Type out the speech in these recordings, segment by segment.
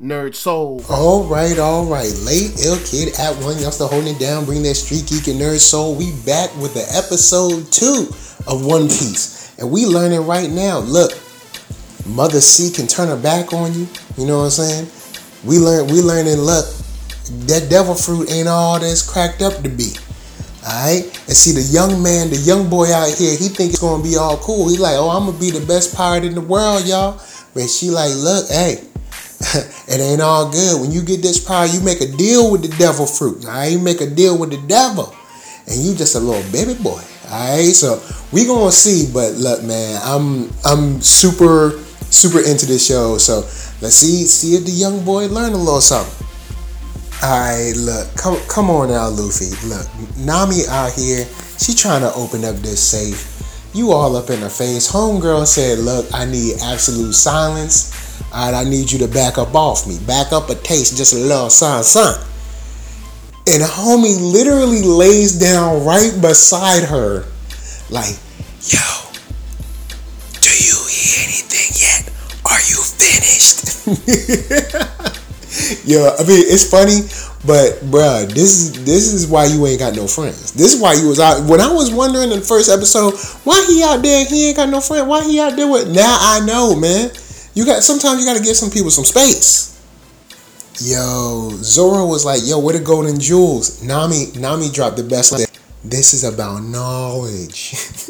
Nerd Soul. All right. Late ill kid at one. Y'all still holding it down. Bring that street geek and nerd soul. We back with the episode 2 of One Piece, and we learning right now. Look, Mother C can turn her back on you. You know what I'm saying? We learning. Look, that devil fruit ain't all that's cracked up to be. Alright? And see, the young boy out here, he think it's gonna be all cool. He like, oh, I'm gonna be the best pirate in the world, y'all. But she like, look, hey, it ain't all good. When you get this power, you make a deal with the devil fruit. Alright? You make a deal with the devil. And you just a little baby boy. Alright? So we gonna see, but look, man, I'm super into this show. So let's see if the young boy learn a little something. Alright, look, come on now, Luffy. Look, Nami out here, she trying to open up this safe. You all up in her face. Homegirl said, look, I need absolute silence. Alright, I need you to back up off me. Back up a taste, just a little son. And homie literally lays down right beside her. Like, yo, do you hear anything yet? Are you finished? Yo, I mean, it's funny, but bruh, this is why you ain't got no friends. This is why you was out. When I was wondering in the first episode, why he out there, he ain't got no friend. Why he out there with? Now I know, man. Sometimes you got to give some people some space. Yo, Zoro was like, yo, where the golden jewels? Nami dropped the best line. This is about knowledge.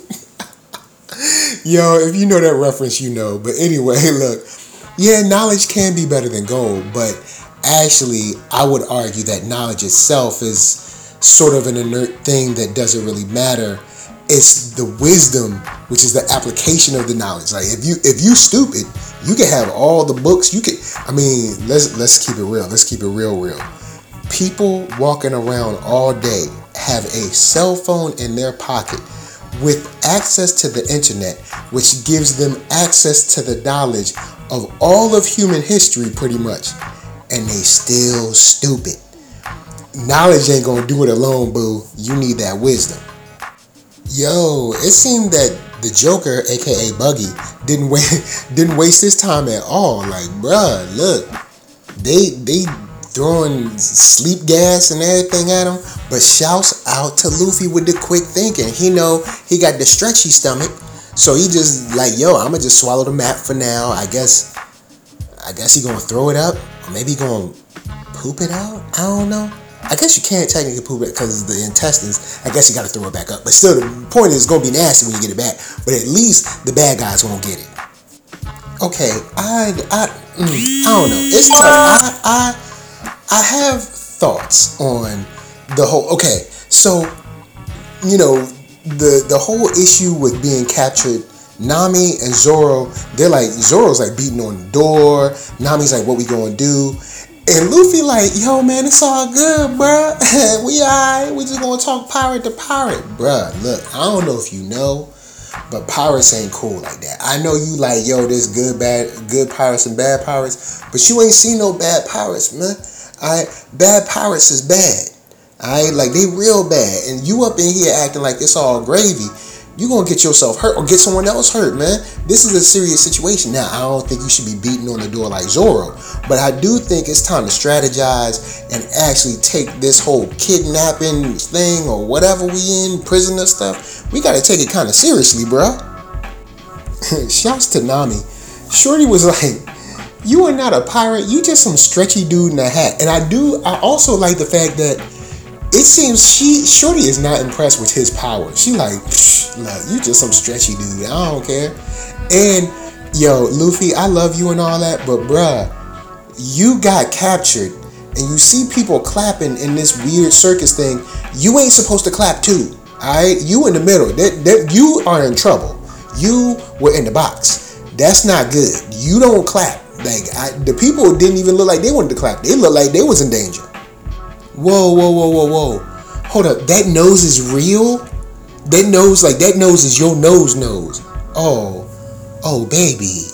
Yo, if you know that reference, you know. But anyway, look, yeah, knowledge can be better than gold, but actually, I would argue that knowledge itself is sort of an inert thing that doesn't really matter. It's the wisdom, which is the application of the knowledge. Like if you stupid, you can have all the books. Let's keep it real. Let's keep it real. People walking around all day have a cell phone in their pocket with access to the internet, which gives them access to the knowledge of all of human history pretty much, and they still stupid. Knowledge ain't gonna do it alone, boo. You need that wisdom. Yo, it seemed that the Joker, aka Buggy, didn't waste his time at all. Like, bruh, look, they throwing sleep gas and everything at him, but shouts out to Luffy with the quick thinking. He know he got the stretchy stomach, so he just like, yo, I'ma just swallow the map for now. I guess he gonna throw it up, or maybe he gonna poop it out. I don't know. I guess you can't technically poop it because of the intestines. I guess you gotta throw it back up. But still, the point is it's gonna be nasty when you get it back. But at least the bad guys won't get it. Okay, I don't know. It's tough. I have thoughts on the whole. Okay, so you know the whole issue with being captured. Nami and Zoro, they're like, Zoro's like beating on the door. Nami's like, what we gonna do? And Luffy like, yo man, it's all good, bruh. We alright. We just gonna talk pirate to pirate, bruh. Look, I don't know if you know, but pirates ain't cool like that. I know you like, yo, there's good pirates and bad pirates, but you ain't seen no bad pirates, man. Alright, bad pirates is bad. Alright, like they real bad, and you up in here acting like it's all gravy. You gonna get yourself hurt or get someone else hurt, man. This is a serious situation. Now, I don't think you should be beating on the door like Zoro, but I do think it's time to strategize and actually take this whole kidnapping thing or whatever we in, prisoner stuff. We gotta take it kind of seriously, bruh. Shouts to Nami. Shorty was like, you are not a pirate, you just some stretchy dude in a hat. And I also like the fact that it seems Shorty is not impressed with his power. She like, you just some stretchy dude. I don't care. And yo, Luffy, I love you and all that, but bruh, you got captured and you see people clapping in this weird circus thing. You ain't supposed to clap too. Alright? You in the middle. You are in trouble. You were in the box. That's not good. You don't clap. Like the people didn't even look like they wanted to clap. They looked like they was in danger. Whoa. Hold up. That nose is real? That nose is your nose. Oh, baby.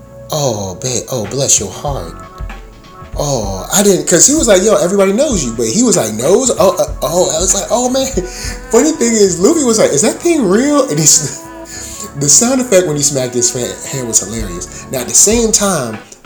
Oh, bless your heart. Oh, I didn't, because he was like, yo, everybody knows you. But he was like, nose? I was like, oh, man. Funny thing is, Luffy was like, is that thing real? And the sound effect when he smacked his hand was hilarious. Now, at the same time,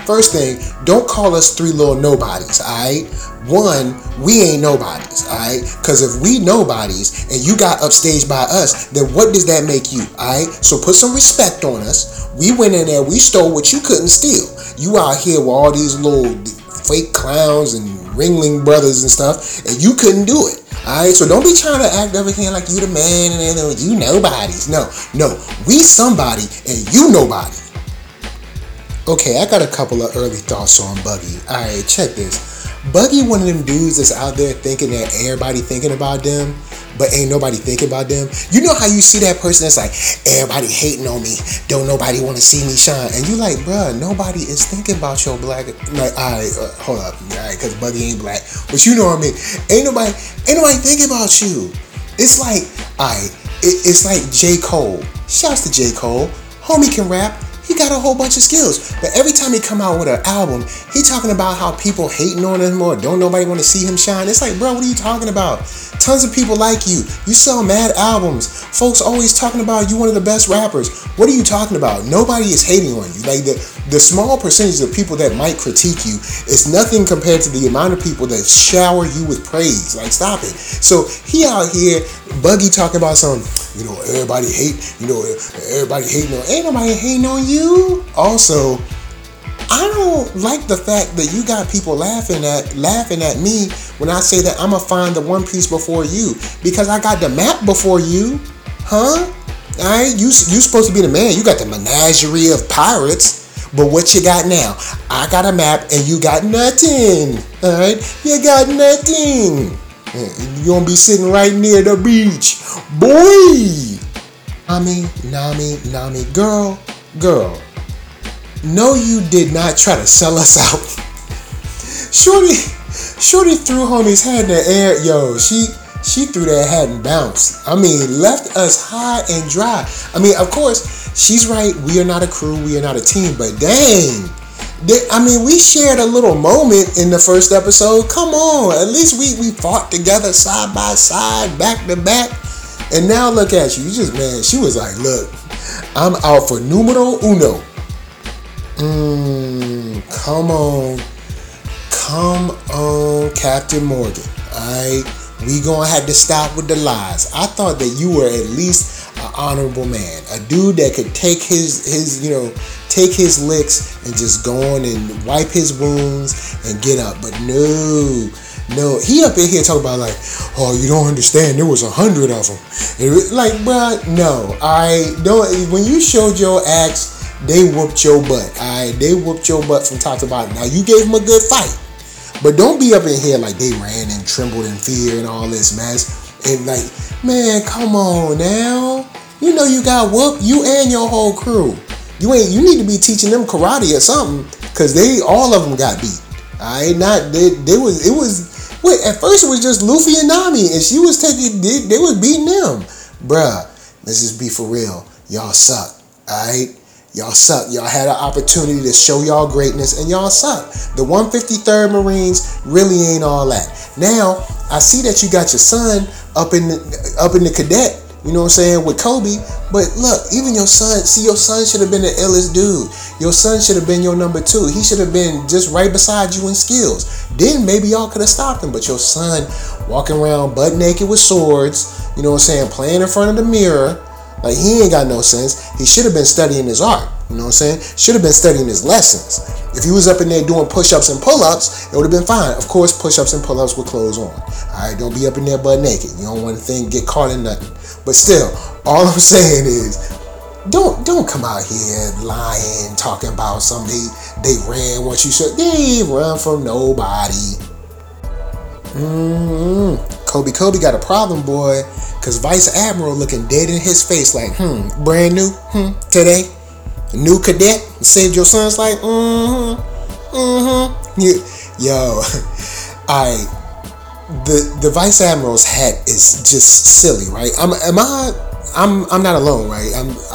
First thing, don't call us three little nobodies, alright? One, we ain't nobodies, alright? Because if we nobodies and you got upstaged by us, then what does that make you, alright? So put some respect on us. We went in there, we stole what you couldn't steal. You out here with all these little fake clowns and ringling brothers and stuff, and you couldn't do it. Alright, so don't be trying to act everything like you the man and you nobodies. No, we somebody and you nobody. Okay, I got a couple of early thoughts on Buggy. Alright, check this. Buggy one of them dudes that's out there thinking that everybody thinking about them, but ain't nobody thinking about them. You know how you see that person that's like, everybody hating on me, don't nobody want to see me shine, and you like, bruh, nobody is thinking about your black. Like, alright, hold up, alright, because Buggy ain't black, but you know what I mean. Ain't nobody thinking about you. It's like, alright, it's like J. Cole. Shouts to J. Cole. Homie can rap. He got a whole bunch of skills, but every time he come out with an album, he talking about how people hating on him or don't nobody want to see him shine. It's like, bro, what are you talking about? Tons of people like you. You sell mad albums. Folks always talking about you one of the best rappers. What are you talking about? Nobody is hating on you. Like the small percentage of people that might critique you is nothing compared to the amount of people that shower you with praise. Like, stop it. So he out here, Buggy talking about some, everybody hate, everybody hating on. Ain't nobody hating on you. Also, I don't like the fact that you got people laughing at me when I say that I'ma find the One Piece before you, because I got the map before you, huh? Alright, you supposed to be the man. You got the menagerie of pirates, but what you got now? I got a map and you got nothing. Alright, you got nothing. You gonna be sitting right near the beach, boy. Nami, girl. No, you did not try to sell us out. Shorty threw homie's head in the air. Yo, she threw that hat and bounced. Left us high and dry. Of course, she's right. We are not a crew. We are not a team. But dang. We shared a little moment in the first episode. Come on. At least we fought together side by side, back to back. And now look at you. You just, man, she was like, look, I'm out for numero uno. Come on, Captain Morgan. Alright, we gonna have to stop with the lies. I thought that you were at least an honorable man, a dude that could take his licks and just go on and wipe his wounds and get up. But no, he up in here talking about like, oh, you don't understand. There was 100 of them. Like, bruh, no. When you showed your axe, they whooped your butt. Alright, they whooped your butt from top to bottom. Now you gave them a good fight, but don't be up in here like they ran and trembled in fear and all this mess. And like, man, come on now. You know you got whooped. You and your whole crew. You need to be teaching them karate or something, because all of them got beat. Alright, at first it was just Luffy and Nami, and they was beating them. Bruh, let's just be for real. Y'all suck. Alright? Y'all suck. Y'all had an opportunity to show y'all greatness, and y'all suck. The 153rd Marines really ain't all that. Now, I see that you got your son up in the cadet, you know what I'm saying, with Kobe. But look, even your son should have been the illest dude. Your son should have been your number 2. He should have been just right beside you in skills. Then maybe y'all could have stopped him. But your son walking around butt naked with swords, you know what I'm saying, playing in front of the mirror, like, he ain't got no sense. He should have been studying his art. You know what I'm saying? Should have been studying his lessons. If he was up in there doing push-ups and pull-ups, it would have been fine. Of course, push-ups and pull-ups with clothes on. Alright, don't be up in there butt naked. You don't want to get caught in nothing. But still, all I'm saying is, don't come out here lying, talking about somebody they ran what you should. They ain't run from nobody. Kobe got a problem, boy. Cause Vice Admiral looking dead in his face like, brand new, today, new cadet, saved your sons like, Yo, the Vice Admiral's hat is just silly, right? I'm not alone, right?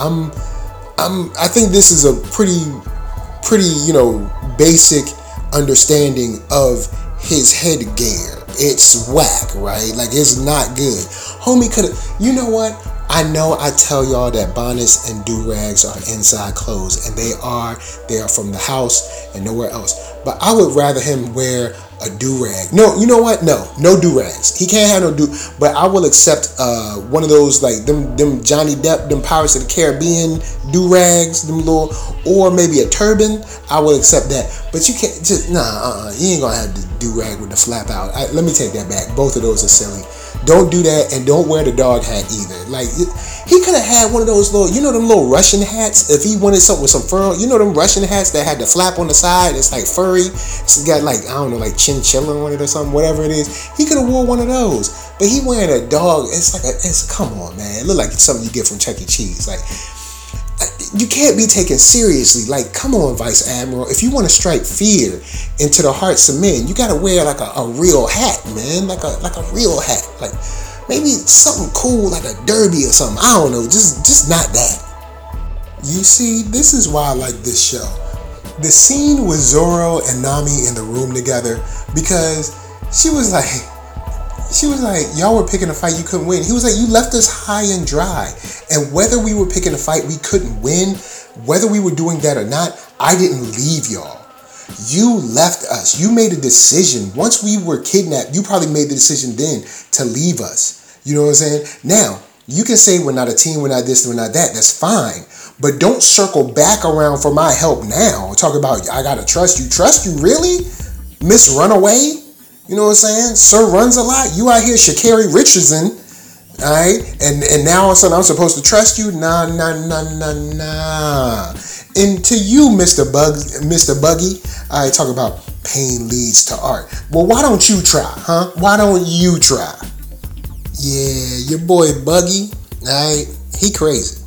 I think this is a pretty, basic understanding of his headgear. It's whack, right? Like, it's not good. Homie could have, you know what? I know I tell y'all that bonnets and do-rags are inside clothes, and they are from the house and nowhere else. But I would rather him wear a do-rag. No, you know what? No do-rags. He can't have no do. But I will accept one of those, like them Johnny Depp, them Pirates of the Caribbean do-rags, them little, or maybe a turban. I will accept that. But you can't just you ain't gonna have the do-rag with the flap out. Let me take that back. Both of those are silly. Don't do that, and don't wear the dog hat either. Like, he could have had one of those little, them little Russian hats. If he wanted something with some fur, them Russian hats that had the flap on the side. It's like furry. It's got like, I don't know, like chinchilla on it or something, whatever it is. He could have wore one of those. But he wearing a dog. Come on, man. It look like something you get from Chuck E. Cheese. Like, you can't be taken seriously. Like, come on, Vice Admiral. If you want to strike fear into the hearts of men, you gotta wear like a real hat, man. Like a real hat. Like maybe something cool, like a derby or something. I don't know. Just not that. You see, this is why I like this show. The scene with Zoro and Nami in the room together, because she was like, y'all were picking a fight you couldn't win. He was like, you left us high and dry. And whether we were picking a fight we couldn't win, whether we were doing that or not, I didn't leave y'all. You left us. You made a decision. Once we were kidnapped, you probably made the decision then to leave us. You know what I'm saying? Now, you can say we're not a team, we're not this, we're not that. That's fine. But don't circle back around for my help now. Talk about, I gotta trust you. Trust you, really? Miss Runaway? You know what I'm saying? Sir Runs a Lot. You out here, Sha'Carri Richardson. All right? And now all of a sudden I'm supposed to trust you? Nah. And to you, Mr. Buggy, I talk about pain leads to art. Well, why don't you try, huh? Why don't you try? Yeah, your boy Buggy, all right? He crazy.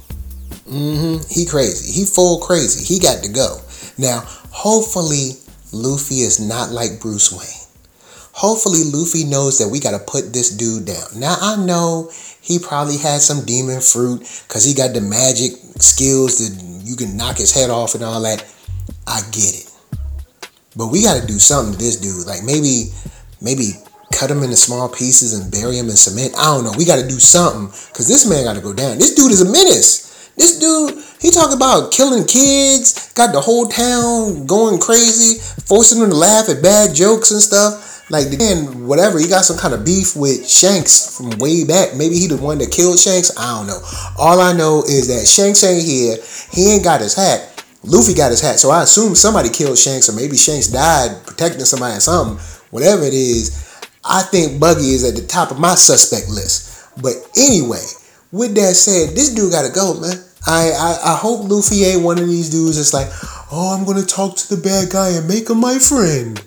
He crazy. He full crazy. He got to go. Now, hopefully, Luffy is not like Bruce Wayne. Hopefully, Luffy knows that we got to put this dude down. Now, I know he probably had some demon fruit because he got the magic skills that you can knock his head off and all that. I get it. But we got to do something to this dude. Like, maybe cut him into small pieces and bury him in cement. I don't know. We got to do something because this man got to go down. This dude is a menace. This dude, he talk about killing kids, got the whole town going crazy, forcing them to laugh at bad jokes and stuff. Like, again, whatever, he got some kind of beef with Shanks from way back. Maybe he the one that killed Shanks. I don't know. All I know is that Shanks ain't here. He ain't got his hat. Luffy got his hat. So I assume somebody killed Shanks, or maybe Shanks died protecting somebody or something. Whatever it is, I think Buggy is at the top of my suspect list. But anyway, with that said, this dude got to go, man. I hope Luffy ain't one of these dudes that's like, oh, I'm going to talk to the bad guy and make him my friend.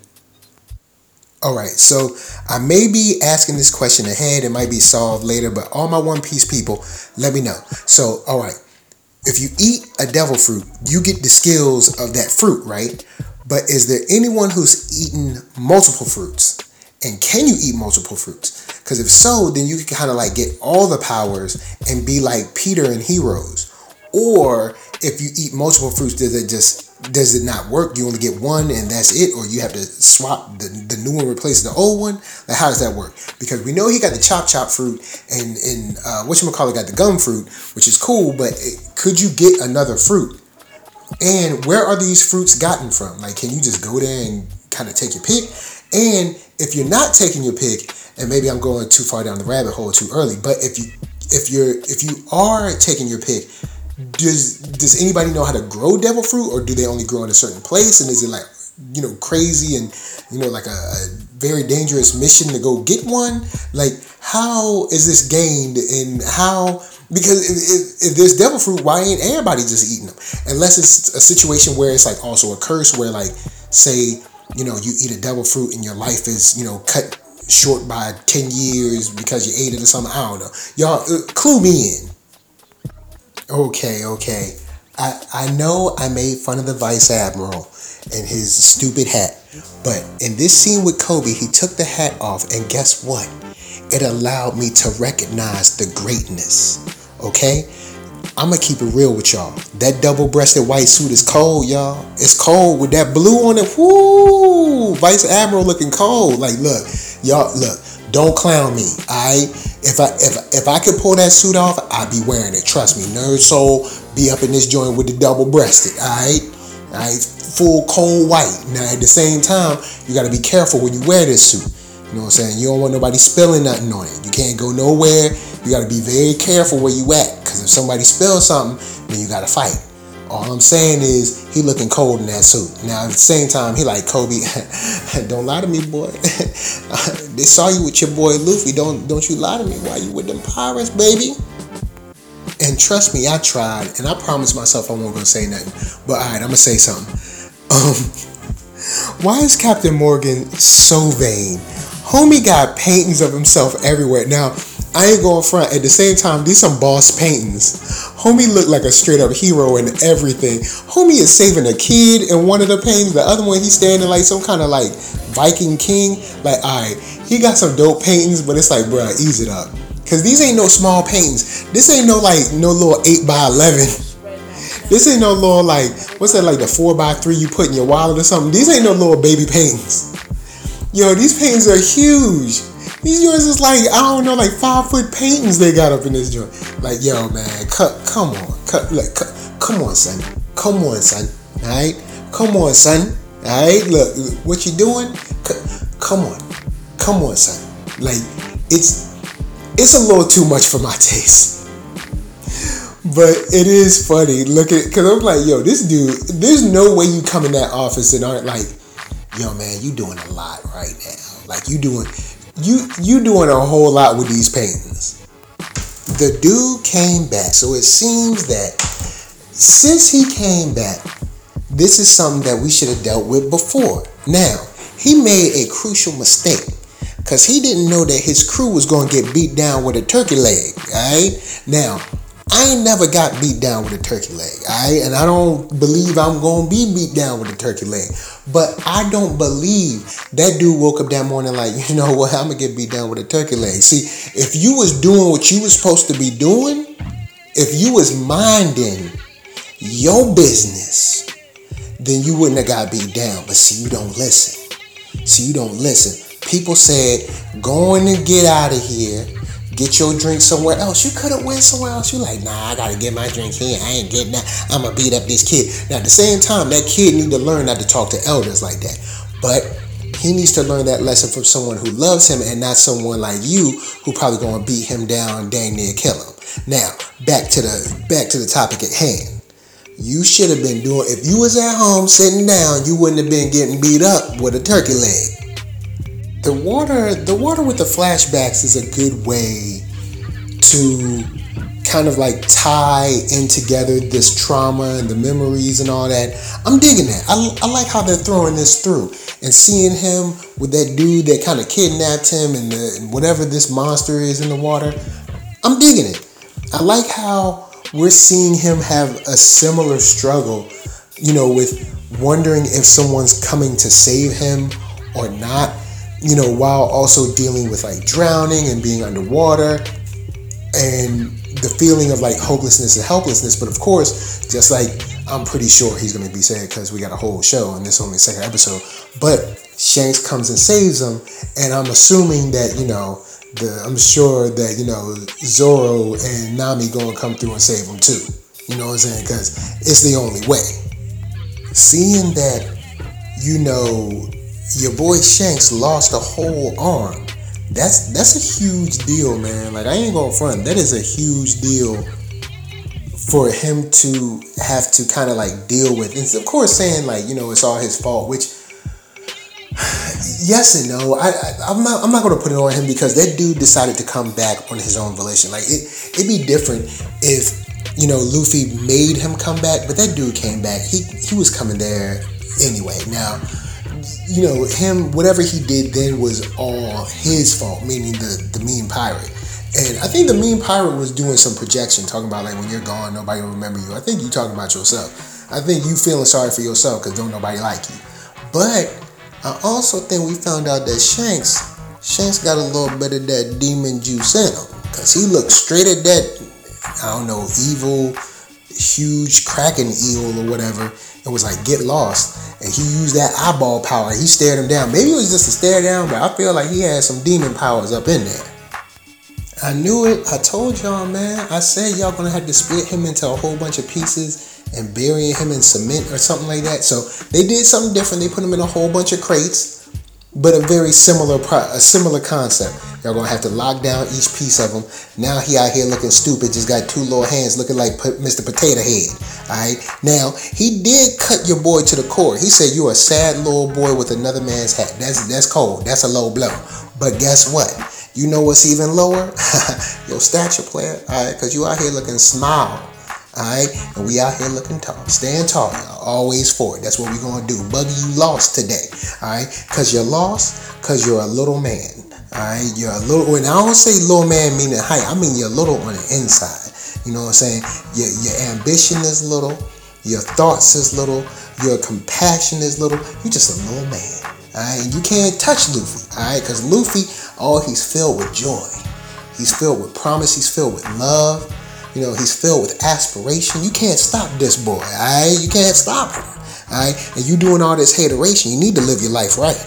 All right, so I may be asking this question ahead. It might be solved later, but all my One Piece people, let me know. So, all right, if you eat a devil fruit, you get the skills of that fruit, right? But is there anyone who's eaten multiple fruits? And can you eat multiple fruits? Because if so, then you can kind of like get all the powers and be like Peter in Heroes. Or if you eat multiple fruits, does it not work? You only get one and that's it? Or you have to swap the new one, replace the old one? Like, how does that work? Because we know he got the chop fruit and whatchamacallit got the gum fruit, which is cool, but could you get another fruit? And where are these fruits gotten from? Like, can you just go there and kind of take your pick? And if you're not taking your pick, and maybe I'm going too far down the rabbit hole too early, but if you are taking your pick, does anybody know how to grow devil fruit, or do they only grow in a certain place? And is it like, crazy and, like a very dangerous mission to go get one? Like, how is this gained, and how, because if there's devil fruit, why ain't everybody just eating them? Unless it's a situation where it's like also a curse where, like, say, you eat a devil fruit and your life is, cut short by 10 years because you ate it or something. I don't know. Y'all, clue me in. Okay. I know I made fun of the Vice Admiral and his stupid hat, but in this scene with Kobe, he took the hat off, and guess what? It allowed me to recognize the greatness, okay? I'm going to keep it real with y'all. That double-breasted white suit is cold, y'all. It's cold with that blue on it. Woo! Vice Admiral looking cold. Like, look, y'all, look. don't clown me. If I could pull that suit off, I'd be wearing it. Trust me, Nerd Soul be up in this joint with the double breasted. All right, full cold white. Now at the same time, you got to be careful when you wear this suit. You know what I'm saying? You don't want nobody spilling nothing on it. You can't go nowhere. You got to be very careful where you at, because if somebody spills something, then you got to fight. All I'm saying is he looking cold in that suit. Now at the same time, he like, Kobe, don't lie to me, boy. They saw you with your boy Luffy. Don't you lie to me while you with them pirates, baby. And trust me, I tried, and I promised myself I wasn't gonna say nothing. But all right, I'm gonna say something. Why is Captain Morgan so vain? Homie got paintings of himself everywhere. Now, I ain't going front. At the same time, these some boss paintings. Homie look like a straight up hero and everything. Homie is saving a kid in one of the paintings. The other one, he's standing like some kind of like Viking king. Like, alright, he got some dope paintings, but it's like, bruh, ease it up. Cause these ain't no small paintings. This ain't no little 8x11. This ain't no little like, what's that, like the 4x3 you put in your wallet or something. These ain't no little baby paintings. Yo, these paintings are huge. These joints is like, I don't know, like 5-foot paintings they got up in this joint. Like, yo, man, come on, son. Come on, son. All right? Come on, son. All right? Look, what you doing? Come on, son. Like, it's a little too much for my taste. But it is funny. Look at, because I'm like, yo, this dude, there's no way you come in that office and aren't like, yo, man, you doing a lot right now. Like, you doing a whole lot with these paintings. The dude came back. So it seems that since he came back, this is something that we should have dealt with before. Now, he made a crucial mistake, because he didn't know that his crew was going to get beat down with a turkey leg. Alright? Now, I ain't never got beat down with a turkey leg. Alright? And I don't believe I'm going to be beat down with a turkey leg. But I don't believe that dude woke up that morning like, you know what, I'm going to get beat down with a turkey leg. See, if you was doing what you was supposed to be doing, if you was minding your business, then you wouldn't have got beat down. But see, you don't listen. People said, go in and get out of here. Get your drink somewhere else. You could have went somewhere else. You like, nah, I got to get my drink here. I ain't getting that. I'm going to beat up this kid. Now, at the same time, that kid need to learn not to talk to elders like that. But he needs to learn that lesson from someone who loves him and not someone like you who probably going to beat him down and dang near kill him. Now, back to the topic at hand. You should have been doing, if you was at home sitting down, you wouldn't have been getting beat up with a turkey leg. The water with the flashbacks is a good way to kind of like tie in together this trauma and the memories and all that. I'm digging that. I like how they're throwing this through and seeing him with that dude that kind of kidnapped him and whatever this monster is in the water. I'm digging it. I like how we're seeing him have a similar struggle, you know, with wondering if someone's coming to save him or not. You know, while also dealing with like drowning and being underwater and the feeling of like hopelessness and helplessness. But of course, just like I'm pretty sure he's going to be saved because we got a whole show and this is only the second episode. But Shanks comes and saves him. And I'm assuming that, you know, I'm sure that, you know, Zoro and Nami going to come through and save him too. You know what I'm saying? Because it's the only way. Seeing that, you know, your boy Shanks lost a whole arm. That's a huge deal, man. Like, I ain't gonna front. That is a huge deal for him to have to kind of like deal with. And of course saying like, you know, it's all his fault, which yes and no. I'm not gonna put it on him because that dude decided to come back on his own volition. Like it'd be different if, you know, Luffy made him come back, but that dude came back. He was coming there anyway. Now, you know, him, whatever he did then was all his fault, meaning the mean pirate. And I think the mean pirate was doing some projection, talking about like when you're gone, nobody will remember you. I think you talking about yourself. I think you feeling sorry for yourself because don't nobody like you. But I also think we found out that Shanks got a little bit of that demon juice in him because he looked straight at that, I don't know, evil, huge kraken eel or whatever, and was like, get lost. and he used that eyeball power. He stared him down. Maybe it was just a stare down, but I feel like he had some demon powers up in there. I knew it. I told y'all, man. I said y'all gonna have to split him into a whole bunch of pieces and burying him in cement or something like that. So they did something different. They put him in a whole bunch of crates, but a very similar concept. Y'all gonna have to lock down each piece of him. Now he out here looking stupid, just got two little hands looking like Mr. Potato Head. Alright, now he did cut your boy to the core. He said you a sad little boy with another man's hat. That's cold. That's a low blow. But guess what? You know what's even lower? Your stature, player. Alright, cause you out here looking small. Alright, and we out here looking tall. Stand tall, y'all. Always forward. That's what we gonna do. Buggy, you lost today. Alright, cause you're lost, cause you're a little man. Alright, you're a little. When I don't say little man meaning height, I mean you're little on the inside. You know what I'm saying? Your ambition is little, your thoughts is little, your compassion is little. You just a little man. Alright, and you can't touch Luffy. Alright, cause Luffy, he's filled with joy. He's filled with promise. He's filled with love. You know, he's filled with aspiration. You can't stop this boy, all right? You can't stop him, all right? And you doing all this hateration, you need to live your life right.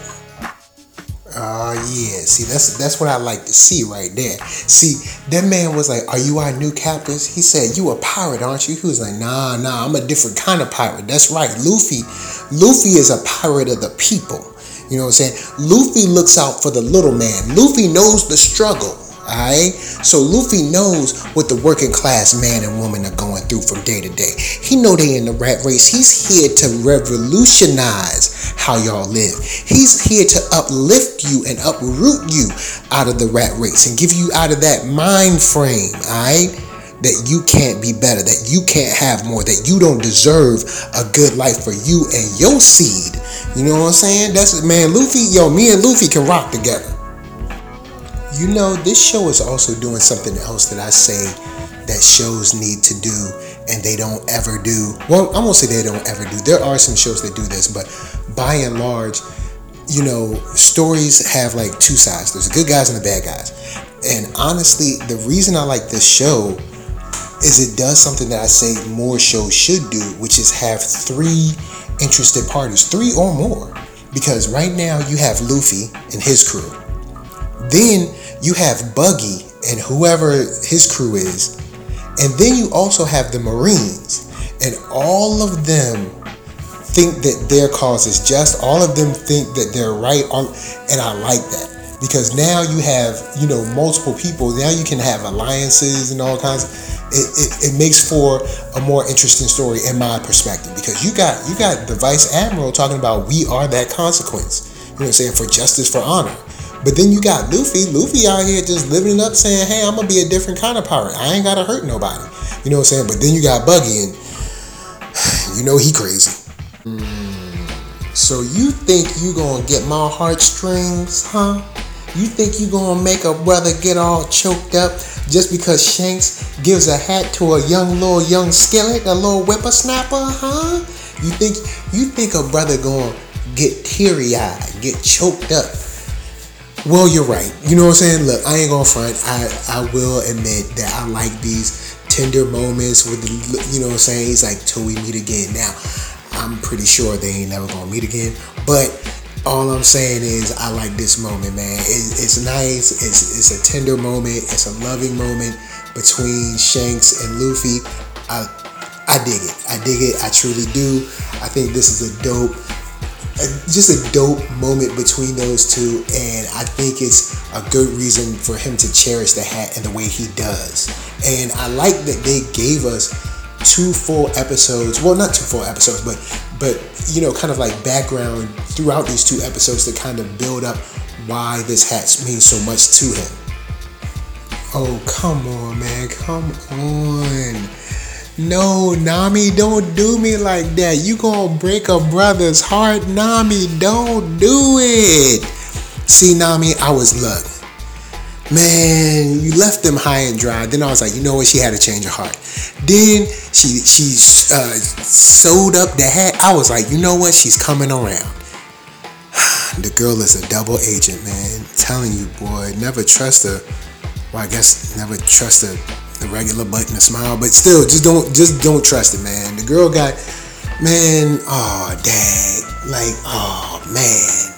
Yeah. See, that's what I like to see right there. See, that man was like, are you our new captors? He said, you a pirate, aren't you? He was like, nah, I'm a different kind of pirate. That's right. Luffy is a pirate of the people. You know what I'm saying? Luffy looks out for the little man. Luffy knows the struggle. Alright, so Luffy knows what the working class man and woman are going through from day to day. He know they in the rat race. He's here to revolutionize how y'all live. He's here to uplift you and uproot you out of the rat race and give you out of that mind frame, alright? That you can't be better, that you can't have more, that you don't deserve a good life for you and your seed. You know what I'm saying? That's it, man. Luffy, me and Luffy can rock together. You know, this show is also doing something else that I say that shows need to do and they don't ever do. Well, I won't say they don't ever do. There are some shows that do this, but by and large, you know, stories have like two sides. There's the good guys and the bad guys. And honestly, the reason I like this show is it does something that I say more shows should do, which is have three interested parties, three or more. Because right now you have Luffy and his crew. Then you have Buggy and whoever his crew is. And then you also have the Marines. And all of them think that their cause is just. All of them think that they're right. And I like that. Because now you have, you know, multiple people. Now you can have alliances and all kinds. It makes for a more interesting story in my perspective. Because you got the Vice Admiral talking about we are that consequence. You know what I'm saying? For justice, for honor. But then you got Luffy out here just living it up saying, hey, I'm going to be a different kind of pirate. I ain't got to hurt nobody. You know what I'm saying? But then you got Buggy and you know he crazy. So you think you going to get my heartstrings, huh? You think you going to make a brother get all choked up just because Shanks gives a hat to a young skillet, a little whippersnapper, huh? You think a brother going to get teary-eyed, get choked up? Well, you're right. You know what I'm saying? Look, I ain't gonna front. I will admit that I like these tender moments with the, you know what I'm saying? He's like, till we meet again. Now, I'm pretty sure they ain't never gonna meet again. But all I'm saying is I like this moment, man. It's nice. It's a tender moment. It's a loving moment between Shanks and Luffy. I dig it. I dig it. I truly do. I think this is just a dope moment between those two, and I think it's a good reason for him to cherish the hat and the way he does. And I like that they gave us 2 full episodes. Well, not 2 full episodes, but you know, kind of like background throughout these 2 episodes to kind of build up why this hat means so much to him. Oh, come on, man, come on. No, Nami, don't do me like that. You gonna break a brother's heart, Nami. Don't do it. See, Nami, I was lucky. Man, you left them high and dry. Then I was like, you know what? She had a change of heart. Then she sewed up the hat. I was like, you know what? She's coming around. The girl is a double agent, man. I'm telling you, boy, never trust her. Well, I guess never trust her. The regular button to smile, but still, just don't trust it, man. The girl got, man, oh dang, Like, oh man.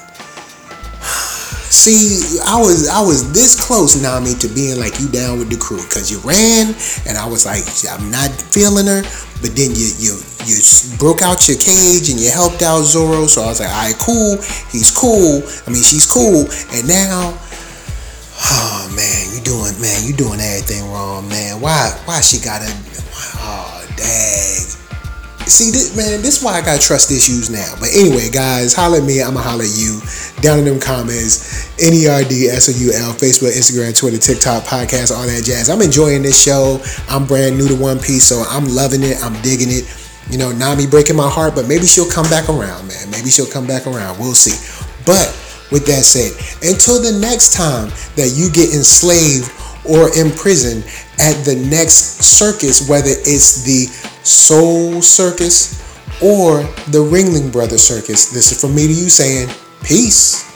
See, I was this close, Nami, to being like you down with the crew, because you ran, and I was like, I'm not feeling her. But then you broke out your cage and you helped out Zoro, so I was like, all right, cool. He's cool. I mean, she's cool. And now, oh man, you doing everything wrong, man. Why she gotta? Oh dang. See, this is why I got trust issues now. But anyway, guys, holla at me. I'ma holla at you down in them comments. NERDSOUL, Facebook, Instagram, Twitter, TikTok, podcast, all that jazz. I'm enjoying this show. I'm brand new to One Piece, so I'm loving it. I'm digging it. You know, Nami breaking my heart, but maybe she'll come back around, man. Maybe she'll come back around. We'll see. But with that said, until the next time that you get enslaved or imprisoned at the next circus, whether it's the Soul Circus or the Ringling Brothers Circus, this is from me to you saying, peace.